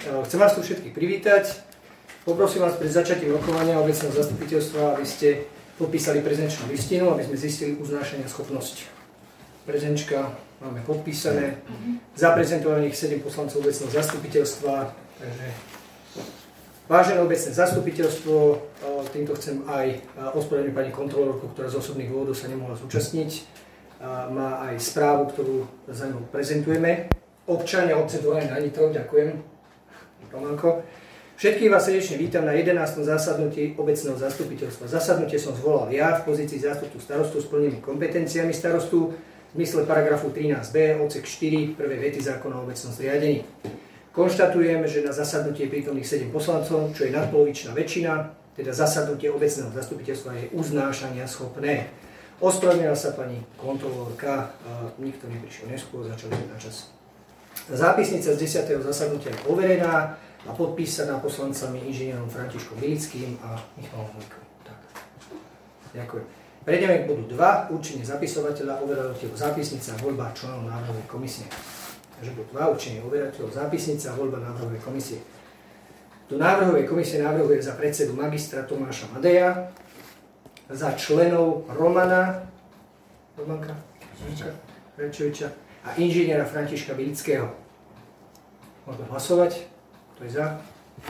Chcem vás tu všetkých privítať. Poprosím vás pred začatím rokovania obecného zastupiteľstva, aby ste podpísali prezenčnú listinu, aby sme zistili uznášania schopnosť. Prezenčka máme podpísané. Zaprezentovaných 7 poslancov obecného zastupiteľstva. Takže vážené obecné zastupiteľstvo, týmto chcem aj ospravedlniť pani kontrolórku, ktorá z osobných dôvodov sa nemohla zúčastniť. Má aj správu, ktorú za ňou prezentujeme. Občania obce Dvorany nad Nitrou, ďakujem. Romanko. Všetkých vás srdečne vítam na 11. zasadnutí obecného zastupiteľstva. Zasadnutie som zvolal ja v pozícii zástupcu starostu s plnými kompetenciami starostu v zmysle paragrafu 13b odsek 4 prvej vety zákona o obecnom zriadení. Konštatujem, že na zasadnutie je prítomných 7 poslancov, čo je nadpolovičná väčšina, teda zasadnutie obecného zastupiteľstva je uznášania schopné. Ospravedlnila sa pani kontrolórka, nikto neprišiel neskôr, začali sme na čas. Zápisnica z 10. zasadnutia je overená a podpísaná poslancami inžinierom Františkom Bilickým a Michalom Hojkom. Tak. Ďakujem. Prejdeme k bodu 2, určenie zapisovateľa, overateľov zápisnice a voľba členov návrhovej komisie. Takže bod 2, určenie overateľov zápisnice a voľba návrhovej komisie. Do návrhovej komisie navrhuje za predsedu magistra Tomáša Madeja, za členov Romanka Rečoviča a inžiniera Františka Bilického. Môžeme hlasovať. Kto je za?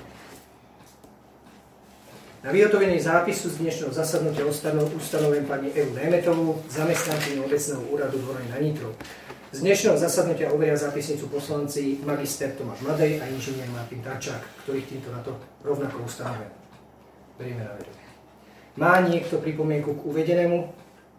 Na vyhotovenie zápisu z dnešného zasadnutia ustanovujem pani Evu Németovú, zamestnankyňu obecného úradu Dvorany nad Nitrou. Z dnešného zasadnutia overia zápisnicu poslanci magister Tomáš Madej a inžinier Martin Tarčák, ktorých týmto na to rovnako ustanovujem. Berieme na vedomie. Má niekto pripomienku k uvedenému?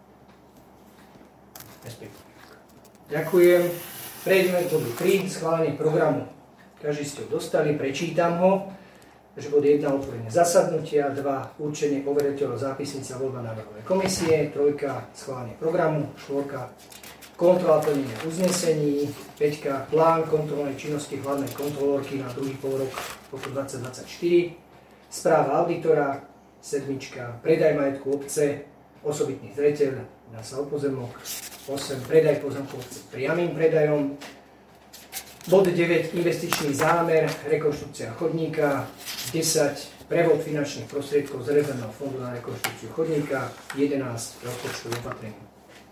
Ďakujem. Prejdeme k bodu 3, schválenie programu. Každý ste ho dostali, prečítam ho. Takže bod 1, otvorenie zasadnutia, 2, určenie overateľov zápisnice a voľba návrhovej komisie, 3, schválenie programu, 4, kontrola plnenia uznesení, 5, plán kontrolnej činnosti hlavnej kontrolórky na druhý polrok roku 2024, správa auditora, 7, predaj majetku obce, osobitný zreteľ, jedná sa o pozemok, 8, predaj pozemkov obce priamym predajom, bod 9, investičný zámer, rekonštrukcia chodníka, 10, prevod finančných prostriedkov z rezervného fondu na rekonštrukciu chodníka, 11, rozpočtové opatrenie.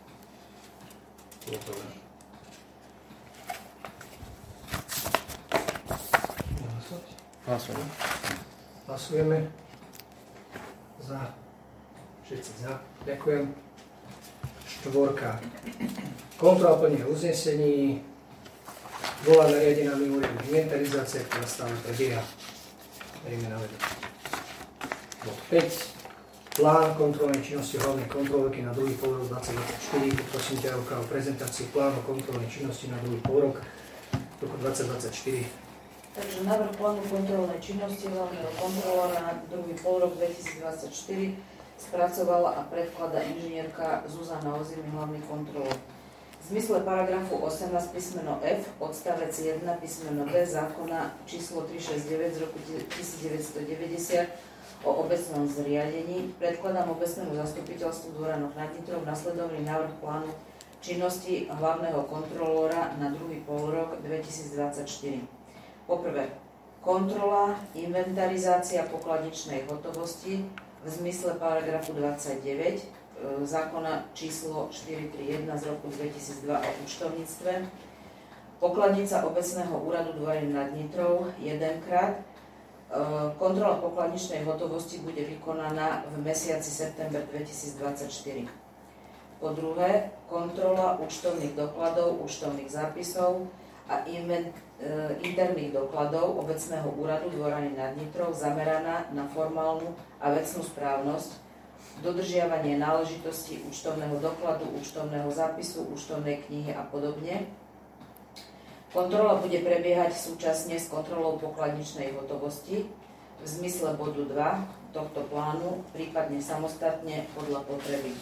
Hlasujeme. Za. Všetci za. Ďakujem. 4. Kontrola plnenia uznesení. Bola nariadená mimoriadna inventarizácia, ktorá stále prebieha. Berieme na vedomie. Bod 5. Plán kontrolnej činnosti hlavnej kontrolórky na druhý polrok 2024. Poprosím ťa o prezentáciu plánu kontrolnej činnosti na druhý polrok roku 2024. Takže návrh plánu kontrolnej činnosti hlavného kontrolóra na druhý polrok 2024 spracovala a predkladá inžinierka Zuzana Ozimy, hlavný kontrolór. V zmysle paragrafu 18 písmeno F, odstavec 1 písmeno B zákona číslo 369 z roku 1990 o obecnom zriadení predkladám obecnému zastupiteľstvu Dvoranoch nad Nitrou nasledovný návrh plánu činnosti hlavného kontrolóra na druhý polrok 2024. Poprvé, kontrola, inventarizácia pokladničnej hotovosti v zmysle paragrafu 29 zákona číslo 431 z roku 2002 o účtovníctve. Pokladnica obecného úradu Dvorany nad Nitrou jedenkrát. Kontrola pokladničnej hotovosti bude vykonaná v mesiaci september 2024. Po druhé, kontrola účtovných dokladov, účtovných zápisov a interných dokladov obecného úradu Dvorany nad Nitrou zameraná na formálnu a vecnú správnosť, dodržiavanie náležitostí účtovného dokladu, účtovného zápisu, účtovnej knihy a podobne. Kontrola bude prebiehať súčasne s kontrolou pokladničnej hotovosti v zmysle bodu 2 tohto plánu, prípadne samostatne podľa potreby.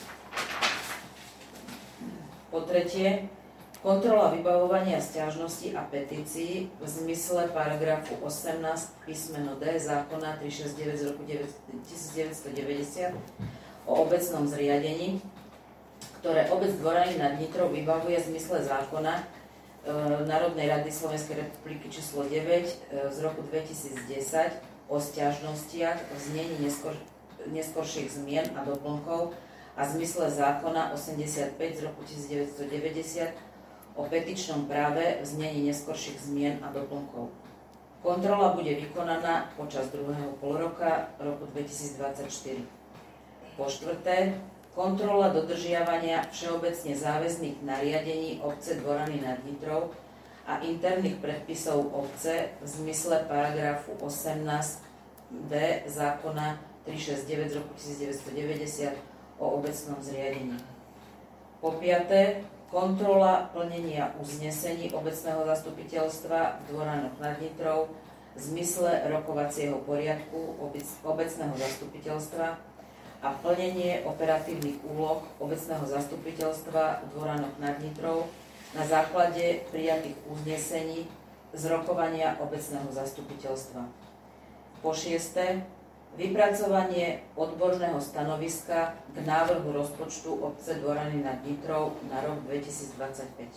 Po tretie, kontrola vybavovania sťažností a petícií v zmysle paragrafu 18 písmeno D zákona 369 z roku 1990 o obecnom zriadení, ktoré obec Dvorany nad Nitrou vybavuje v zmysle zákona Národnej rady Slovenskej republiky číslo 9 z roku 2010 o sťažnostiach v znení neskorších zmien a doplnkov a v zmysle zákona 85 z roku 1990 o petičnom práve v znení neskorších zmien a doplnkov. Kontrola bude vykonaná počas druhého polroka roku 2024. Po štvrté, kontrola dodržiavania všeobecne záväzných nariadení obce Dvorany nad Nitrou a interných predpisov obce v zmysle paragrafu 18b zákona 369 z roku 1990 o obecnom zriadení. Po piaté, kontrola plnenia uznesení obecného zastupiteľstva v Dvoranoch nad Nitrou v zmysle rokovacieho poriadku obecného zastupiteľstva a plnenie operatívnych úloh obecného zastupiteľstva v Dvoranoch nad Nitrou na základe prijatých uznesení z rokovania obecného zastupiteľstva. Po šiesté, vypracovanie odborného stanoviska k návrhu rozpočtu obce Dvorany nad Nitrou na rok 2025.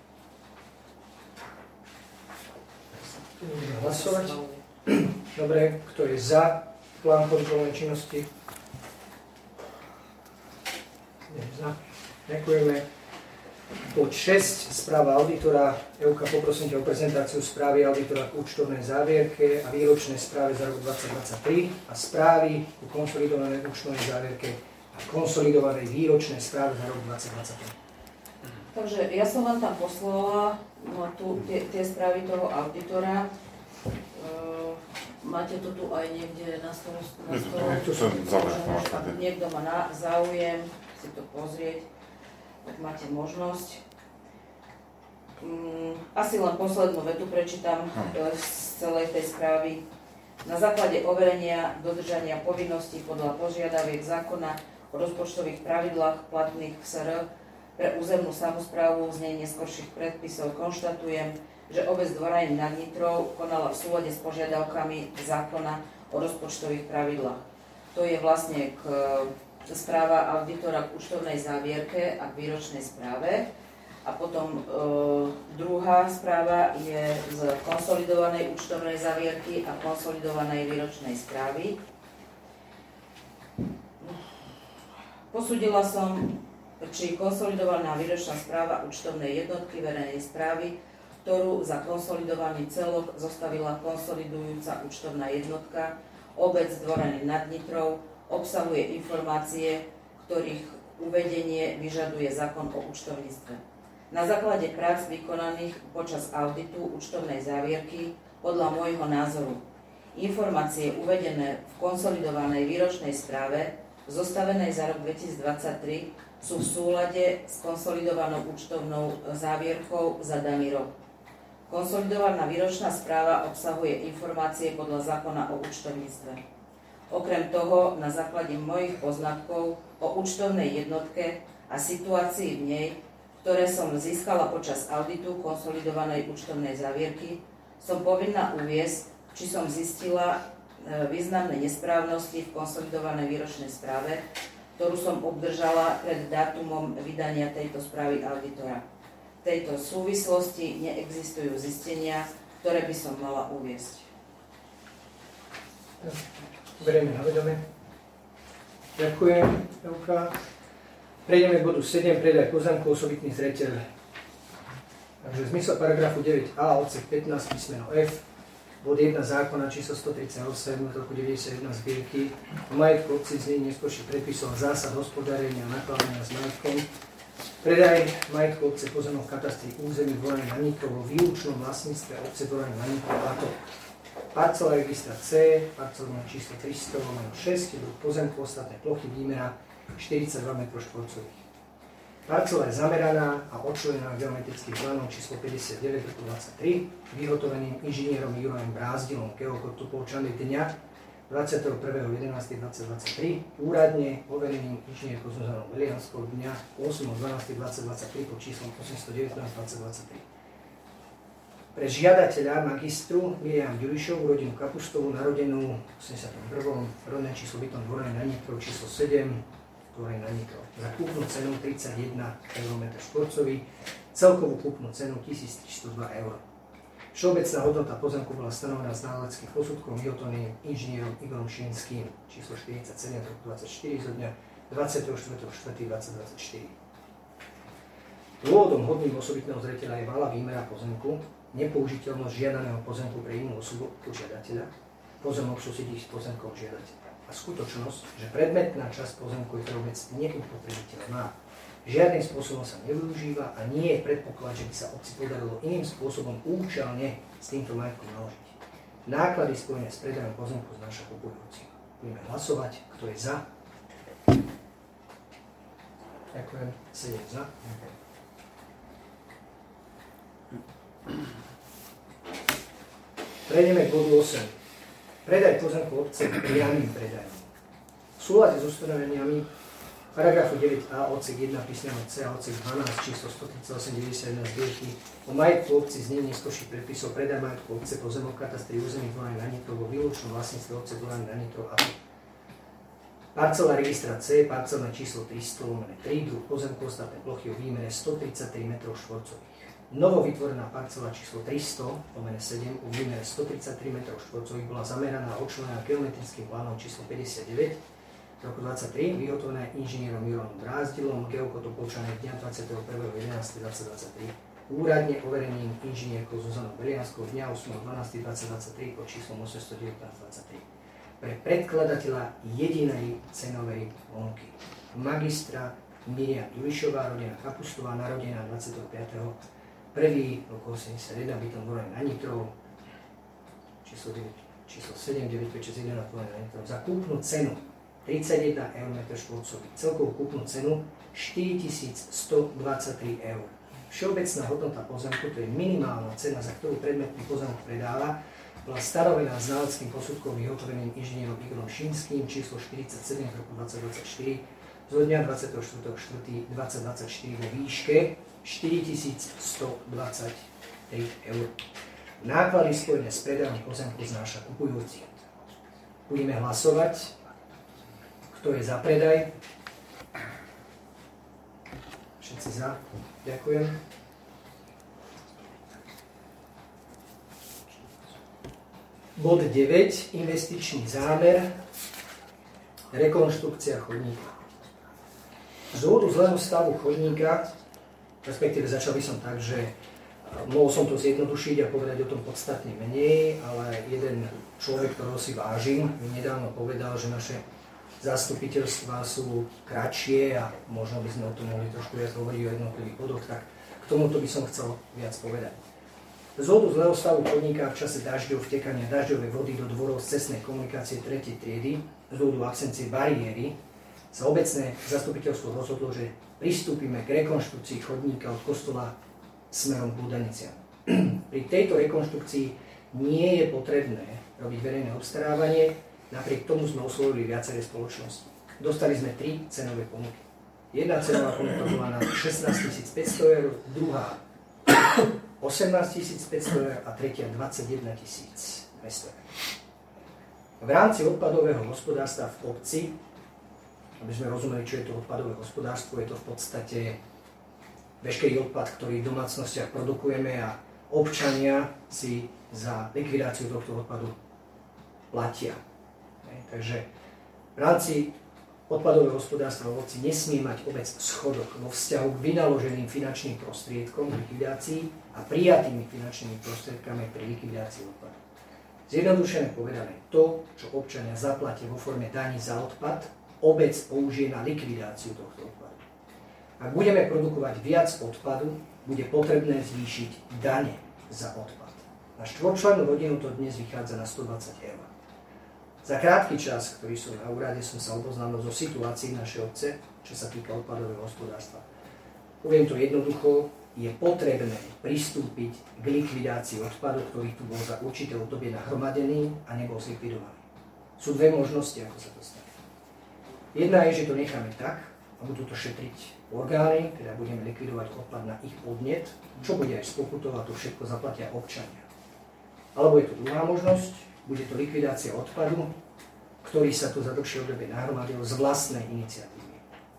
Budeme hlasovať. Dobre, kto je za plán kontrolnej činnosti? Nie za. Ďakujeme. Bod 6, správa auditora. Euka, prosím ťa o prezentáciu správy auditora k účtovnej závierke a výročnej správe za rok 2023 a správy ku konsolidovanej účtovnej závierke a konsolidovanej výročnej správe za rok 2023. Takže ja som vám tam poslala tie správy toho auditora. Máte to tu aj niekde na stole? Ak niekto má záujem si to pozrieť, tak máte možnosť. Asi len poslednú vetu prečítam z celej tej správy. Na základe overenia dodržania povinností podľa požiadaviek zákona o rozpočtových pravidlách platných v SR pre územnú samosprávu z nej neskorších predpisov konštatujem, že obec Dvorany nad Nitrou konala v súlade s požiadavkami zákona o rozpočtových pravidlách. To je vlastne správa auditora k účtovnej závierke a k výročnej správe. A potom druhá správa je z konsolidovanej účtovnej závierky a konsolidovanej výročnej správy. Posúdila som, či konsolidovaná výročná správa účtovnej jednotky verejnej správy, ktorú za konsolidovaný celok zostavila konsolidujúca účtovná jednotka obec Dvorany nad Nitrou, obsahuje informácie, ktorých uvedenie vyžaduje zákon o účtovníctve. Na základe prác vykonaných počas auditu účtovnej závierky podľa môjho názoru informácie uvedené v konsolidovanej výročnej správe zostavenej za rok 2023 sú v súlade s konsolidovanou účtovnou závierkou za daný rok. Konsolidovaná výročná správa obsahuje informácie podľa zákona o účtovníctve. Okrem toho, na základe mojich poznatkov o účtovnej jednotke a situácii v nej, ktoré som získala počas auditu konsolidovanej účtovnej závierky, som povinná uviesť, či som zistila významné nesprávnosti v konsolidovanej výročnej správe, ktorú som obdržala pred dátumom vydania tejto správy auditora. V tejto súvislosti neexistujú zistenia, ktoré by som mala uviesť. Berieme na vedomie. Ďakujem, Euka. Prejdeme k bodu 7, predaj pozemkov osobitný zreteľ. Takže v zmysle paragrafu 9a odsek 15 písmeno F, bod 1 zákona číslo 138 roku 91 zbierky o majetku obcí znení neskorších predpisov a zásad hospodárenia a nakladania s majetkom. Predaj majetku obce pozemok katastri území Dvorany nad Nitrou vo výlučnom vlastníctve obce Dvorany nad Nitrou a to parcela registra C, parcelné číslo 300/6, druh pozemku, ostatné plochy, výmera 42 m². Parcela je zameraná a odčlenená geometrických plánov číslo 59 roku 23, vyhotoveným inžinierom Jurajom Brázdilom Geokotu Polčany dňa 21.11.2023, úradne overeným inžinierkou Zuzanou Velianskou dňa 8.12.2023 pod číslom 819/2023. Pre žiadateľa magistru Miriam Ďurišovú, rodinu Kapustovú, narodenú v 81. rodné číslo bytom Dvorany nad Nitrou číslo 7, tvorený na nitro. Za kúpnu cenu 31 eur m2, celkovú kúpnu cenu 1302 eur. Všeobecná hodnota pozemku bola stanovená znaleckým posudkom vyhotoveným inžinierom Igorom Šínskym, číslo 47 roku 24 zo dňa 24.4.2024. Dôvodom hodným osobitného zreteľa je malá výmera pozemku, nepoužiteľnosť žiadaného pozemku pre inú osobu ako žiadateľa, pozemok susedí s pozemkom žiadateľa a skutočnosť, že predmetná časť pozemku je pre obec neupotrebiteľná. Žiadnym spôsobom sa nevyužíva a nie je predpoklad, že by sa obci podarilo iným spôsobom účelne s týmto majetkom naložiť. Náklady spojené s predajom pozemku znáša kupujúci. Budeme hlasovať, kto je za. Ďakujem, 7 za. Prejdeme k bodu 8. Predaj pozemku obce priamym predajom. V súlade s ustanoveniami paragrafu 9a odsek 1 písmeno C a odsek 12 číslo 13891 zbierky o majetku obci znení neskôrších predpisov predaj majetku obce pozemok katastri území Dolany na Nitro vo výlučnom vlastníctve obce Dolany na Nitro a parcela registra C, parcelné číslo 300/3, druh pozemku, ostatné plochy o výmere 133 m2. Novovytvorená parcela číslo 300/7 o výmere 133 m2 bola zameraná a odčlenená kilometrickým plánom číslo 59 roku 23, vyhotovená inžinierom Jurom Brázdilom, geokotopolčané dňa 21.11.2023, úradne overeným inžinierkou Zuzanou Belianskou dňa 8.12.2023 pod číslom 819-23. Pre predkladateľa jedinej cenovej ponuky. Magistra Miriam Julišová, rodina Kapustová, narodená 25. 1. roku 81, bytom Dolany na Nitro, číslo 7, 956 na Nitro, za kúpnu cenu 31 eur m2, celkovú kúpnu cenu 4123 eur. Všeobecná hodnota pozemku, to je minimálna cena, za ktorú predmetný pozemok predáva, bola stanovená znaleckým posudkom vyhotoveným inžinierom Igorom Šínskym, číslo 47 z roku 2024, zo dňa 24.4.2024 vo výške 4123 eur. Náklady spojené s predajom pozemku znáša kupujúci. Budeme hlasovať. Kto je za predaj? Všetci za. Ďakujem. Bod 9. Investičný zámer. Rekonštrukcia chodníka. Z dôvodu zlého stavu chodníka, respektíve začal by som tak, že mohol som to zjednodušiť a povedať o tom podstatne menej, ale jeden človek, ktorého si vážim, mi nedávno povedal, že naše zastupiteľstvá sú kratšie a možno by sme o tom mohli trošku viac hovoriť o jednotlivých bodoch, tak k tomuto by som chcel viac povedať. Z dôvodu zlého stavu chodníka v čase dažďov, vtekania dažďovej vody do dvorov z cestnej komunikácie 3. triedy, z dôvodu absencie bariéry, sa obecné zastupiteľstvo rozhodlo, že pristúpime k rekonštrukcii chodníka od kostola smerom k Budaniciam. Pri tejto rekonštrukcii nie je potrebné robiť verejné obstarávanie, napriek tomu sme oslovili viaceré spoločnosti. Dostali sme 3 cenové ponuky. Jedna cenová ponuka bola na 16 500 eur, druhá 18 500 eur a tretia 21 200 eur. V rámci odpadového hospodárstva v obci, aby sme rozumeli, čo je to odpadové hospodárstvo, je to v podstate veškerý odpad, ktorý v domácnostiach produkujeme a občania si za likvidáciu tohto odpadu platia. Takže v rámci odpadového hospodárstva v obci nesmie mať obec schodok vo vzťahu k vynaloženým finančným prostriedkom v likvidácii a prijatými finančnými prostriedkami pri likvidácii odpadu. Zjednodušene povedané, to, čo občania zaplatia vo forme daní za odpad, obec použije na likvidáciu tohto odpadu. Ak budeme produkovať viac odpadu, bude potrebné zvýšiť dane za odpad. Na štvorčlennú rodinu to dnes vychádza na 120 eur. Za krátky čas, ktorý som na úrade, som sa oboznámil so situácií našej obce, čo sa týka odpadového hospodárstva. Poviem to jednoducho, je potrebné pristúpiť k likvidácii odpadu, ktorý tu bol za určité obdobie nahromadený a nebol zlikvidovaný. Sú dve možnosti, ako sa to stane. Jedna je, že to necháme tak a budú to šetriť orgány, teda budeme likvidovať odpad na ich podnet, čo bude aj z pokutov a to všetko zaplatia občania. Alebo je to druhá možnosť, bude to likvidácia odpadu, ktorý sa tu za dlhšie obdobie nahromadil z vlastnej iniciatívy.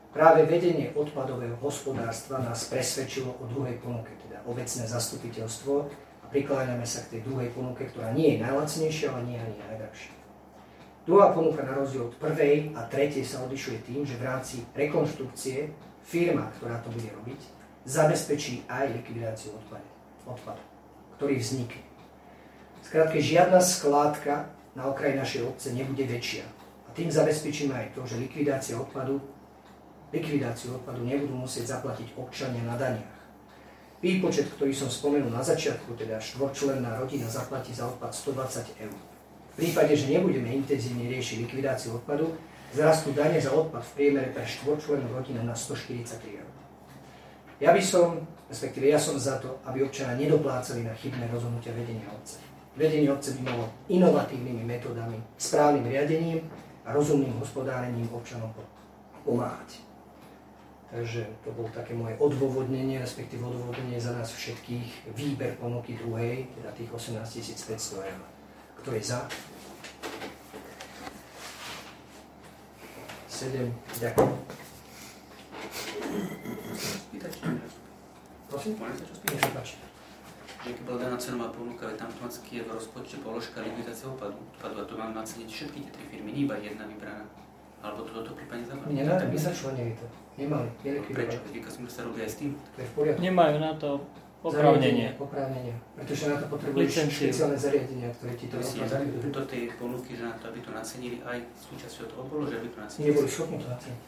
Práve vedenie odpadového hospodárstva nás presvedčilo o druhej ponuke, teda obecné zastupiteľstvo, a prikláňame sa k tej druhej ponuke, ktorá nie je najlacnejšia, ale nie ani najdrahšia. Druhá ponuka na rozdiel od prvej a tretej sa odlišuje tým, že v rámci rekonštrukcie firma, ktorá to bude robiť, zabezpečí aj likvidáciu odpadu, ktorý vznikne. Skrátka, žiadna skládka na okraji našej obce nebude väčšia. A tým zabezpečíme aj to, že likvidáciu odpadu nebudú musieť zaplatiť občania na daniach. Výpočet, ktorý som spomenul na začiatku, teda štvorčlenná rodina zaplatí za odpad 120 €. V prípade, že nebudeme intenzívne riešiť likvidáciu odpadu, zrastú dane za odpad v priemere pre štvorčlennú rodinu na 143 €. Ja som za to, aby občania nedoplácali na chybné rozhodnutia vedenia obce. Vedenie obce by malo inovatívnymi metodami, správnym riadením a rozumným hospodárením občanom pomáhať. Takže to bolo také moje odôvodnenie, respektíve odôvodnenie za nás všetkých, výber ponuky druhej, teda tých 18 500 €. Kto je za? 7. Ďakujem. Prosím? Nech sa páči. Že keď bola daná cenová ponuka, tam automaticky je v rozpočte položka likvidácia odpadu a to mám naceniť všetky tie tri firmy, nie iba jedna vybraná. Alebo toto prípadne zabrať? Nezačlenili to. Nemali. Prečo? Keď sa robí aj s tým? To je v poriadku. Nemajú na to oprávnenie. Pretože na to potrebuješ špeciálne zariadenia, ktoré ti to zakladajú. Do tej ponuky, že na to, aby to nacenili aj súčasťou toho bolo, že aby to nacenili. Neboli schopní to naceniť.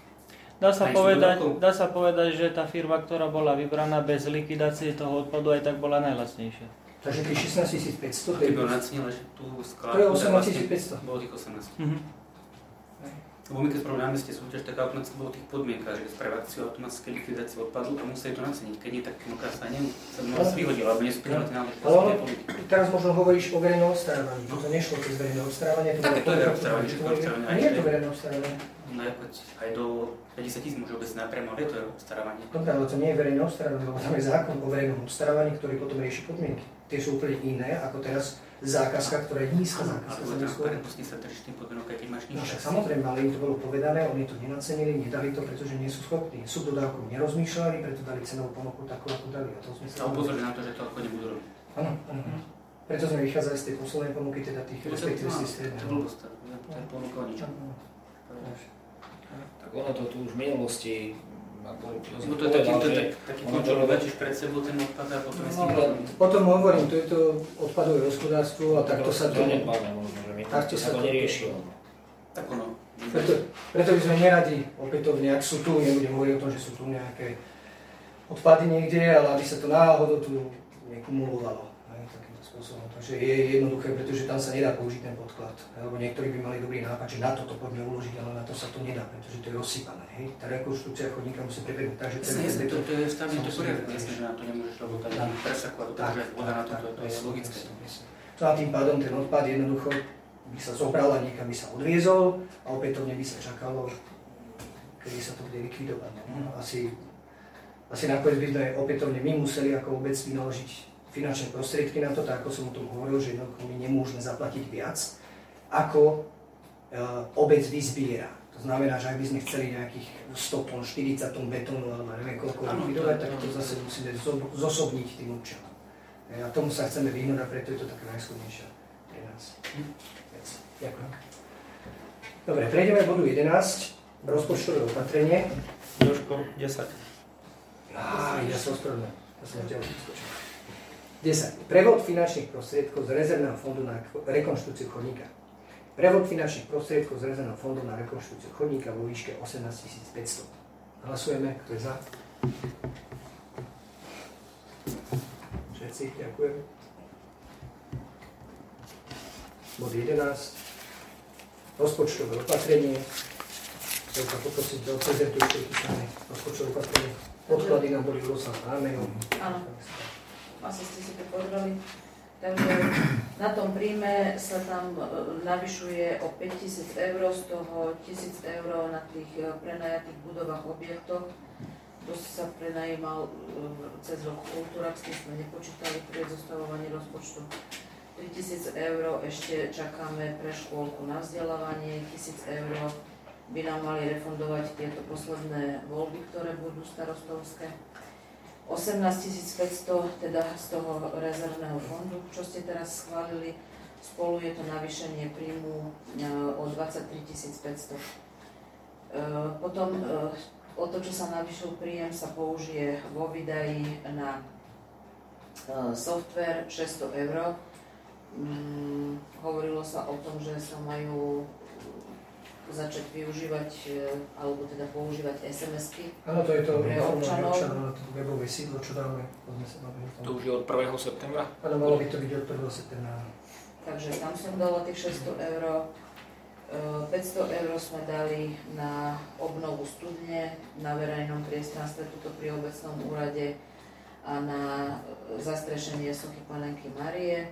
Dá sa povedať, že tá firma, ktorá bola vybraná bez likvidácie toho odpadu, aj tak bola najlacnejšia. Takže tých 16 500... Ty bol nacenila, že tú skládku... To je 18 500. Bolo tých 18. Lebo my keď spravili na meste súťaž, tak automaticky bolo tých podmienkach, že spraví akciu automatické likvidácie odpadu a museli to naceniť. Keď nie, tak ponuka sa vyhodila, alebo nesplnila tie náležitosti tej ponuky. Teraz možno hovoríš o verejnom obstarávaní. To nešlo cez verejné obstarávanie. Také to je obstarávanie, že to obstarávanie. A nie je to verejné obstarávanie. No aj do 50 000 môže obecne napriamo, ale to je obstarávanie. Dobre, ale to nie je verejné obstarávanie, lebo tam je zákon o verejnom obstarávaní, ktorý potom rieši podmienky. Tie sú úplne iné, ako teraz zákazka, ktorá je nízka zákazka. Ale transparentnostne sa drží tým podmienok, keď máš nižšie. No, samozrejme, ale im to bolo povedané, oni to nenacenili, nedali to, pretože nie sú schopní. Subdodávku nerozmýšľali, preto dali cenovú ponuku takú, ako dali. A to sme sa upozorili na to, že to ako nebudú robiť. Áno. Preto sme vychádzali z tej poslednej ponuky, teda tých respektíve z tej strednej. To bolo postavené, to je ponuka o ničom. Tak ono to tu už v minulosti to je taký kontrol, lečíš pred sebou ten odpad a potom je s tým problém. Potom hovorím, to je to odpadové hospodárstvo a takto sa to neriešilo. Tak ono. Preto by sme neradi opätovne, ak sú tu, nebudem hovoriť o tom, že sú tu nejaké odpady niekde, ale aby sa to náhodou tu nekumulovalo. Takýmto spôsobom. Takže je jednoduché, pretože tam sa nedá použiť ten podklad. Lebo niektorí by mali dobrý nápad, že na toto poďme uložiť, ale na to sa to nedá, pretože to je rozsypané. Hej? Tá rekonštrukcia chodníka musí prebehnúť. Takže to je stavne to poriadne, jasne, že na to nemôžeš, lebo tam je presakovať, takže voda na to je logické. No a tým pádom ten odpad jednoducho by sa zobral a niekam by sa odviezol a opätovne by sa čakalo, kedy sa to bude likvidovať. Asi nakoniec by sme opätovne my museli ako obec vynaložiť finančné prostriedky na to, tak ako som o tom hovoril, že jednoducho my nemôžeme zaplatiť viac, ako obec vyzbiera. To znamená, že ak by sme chceli nejakých 100 tón, 40 tón betónu, alebo neviem koľko likvidovať, tak to zase musíme zosobniť tým občanom. A tomu sa chceme vyhnúť a preto je to taká najschodnejšia pre nás. Ďakujem. Dobre, prejdeme k bodu 11, rozpočtové opatrenie. Jožko, 10. Ja sa ospravedlňujem. Ja som ďalej vyskočil. 10. Prevod finančných prostriedkov z rezervného fondu na rekonštrukciu chodníka. Prevod finančných prostriedkov z rezervného fondu na rekonštrukciu chodníka vo výške 18 500. Hlasujeme, kto je za? Všetci, ďakujem. Bod 11. Rozpočtové opatrenie. Chcem sa poprosiť, že odprezentujte rozpočtové opatrenie. Podklady nám boli rozslané námenom. Áno. Asi ste si to pozreli. Takže na tom príjme sa tam navyšuje o 5 000 €, z toho 1 000 € na tých prenajatých budovách, objektoch. To sa prenajímal cez rok kultúra, s tým sme nepočítali pri zostavovaní rozpočtu. 3 000 € ešte čakáme pre škôlku na vzdelávanie, 1 000 € by nám mali refundovať tieto posledné voľby, ktoré budú starostovské. 18 500 teda z toho rezervného fondu, čo ste teraz schválili. Spolu je to navýšenie príjmu o 23 500. Potom o to, čo sa navýšil príjem, sa použije vo výdaji na software 600 €. Hovorilo sa o tom, že sa majú začať využívať, alebo teda používať SMS-ky. Áno, to je to pre občanov. Na to webové sídlo, čo dáme. To už je od 1. septembra? Áno, malo by to byť od 1. septembra. Takže tam som dala tých 600 €. 500 € sme dali na obnovu studne, na verejnom priestranstve tuto pri obecnom úrade a na zastrešenie sochy Panenky Márie.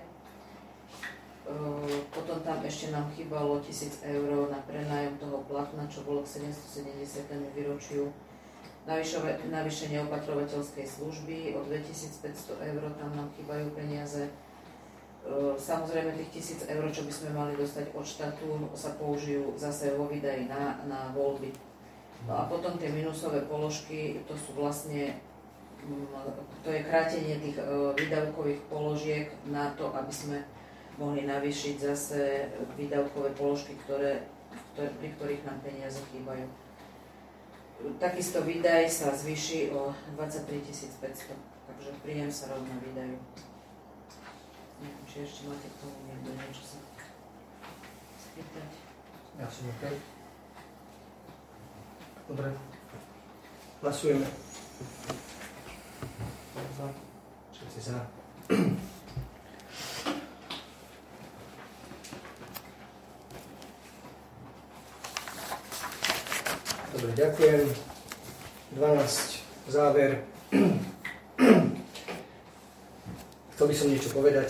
Potom tam ešte nám chýbalo 1000 € na prenájom toho platna, čo bolo k 770. výročiu. Navýšenie opatrovateľskej služby o 2500 €, tam nám chýbajú peniaze. Samozrejme tých 1000 €, čo by sme mali dostať od štátu, sa použijú zase vo výdaji na voľby. No a potom tie minusové položky, to sú vlastne, to je krátenie tých výdavkových položiek na to, aby sme mohli navýšiť zase výdavkové položky, pri ktorých nám peniaze chýbajú. Takisto výdaj sa zvýši o 23 500, takže príjem sa rovná výdaju. Neviem, či ešte máte k tomu niekto niečo sa spýtať. Ja som OK. Dobre. Hlasujeme. Všetci za. Dobre, ďakujem. 12. Záver. Chcel by som niečo povedať.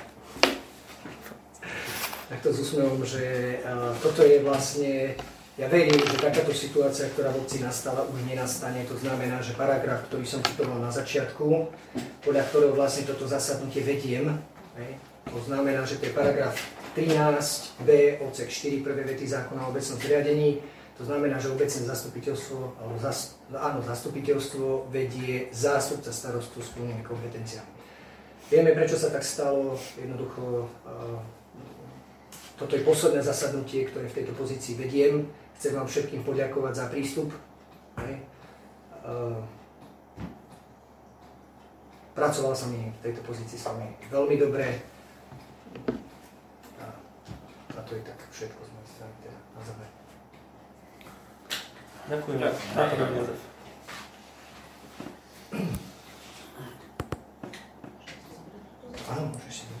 Takto s úsmevom, že toto je vlastne, ja verím, že takáto situácia, ktorá v obci nastala, už nenastane. To znamená, že paragraf, ktorý som citoval na začiatku, podľa ktorého vlastne toto zasadnutie vediem, to znamená, že to je paragraf 13b odsek 4 prvé vety zákona o obecnom zriadení. To znamená, že obecné zastupiteľstvo, zastupiteľstvo vedie zástupca starostu s plnými kompetenciami. Vieme, prečo sa tak stalo. Jednoducho, toto je posledné zasadnutie, ktoré v tejto pozícii vediem. Chcem vám všetkým poďakovať za prístup. Pracoval sa mi v tejto pozícii s vami veľmi dobre. A to je tak všetko z mojej strany teda na záver. Ďakujem. Áno, môžeš si